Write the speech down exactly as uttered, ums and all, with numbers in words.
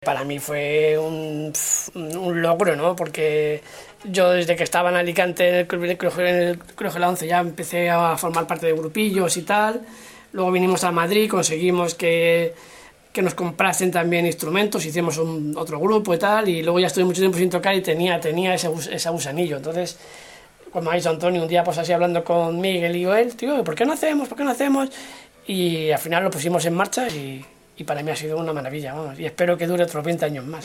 Para mí fue un, un logro, ¿no? Porque yo desde que estaba en Alicante en el Club, en el Club de la Once ya empecé a formar parte de grupillos y tal. Luego vinimos a Madrid, conseguimos que, que nos comprasen también instrumentos, hicimos un, otro grupo y tal, y luego ya estuve mucho tiempo sin tocar y tenía, tenía ese, ese gusanillo. Entonces, cuando me ha dicho Antonio, un día pues así hablando con Miguel y él, tío, ¿por qué no hacemos? ¿Por qué no hacemos? Y al final lo pusimos en marcha y... y para mí ha sido una maravilla, vamos, y espero que dure otros veinte años más.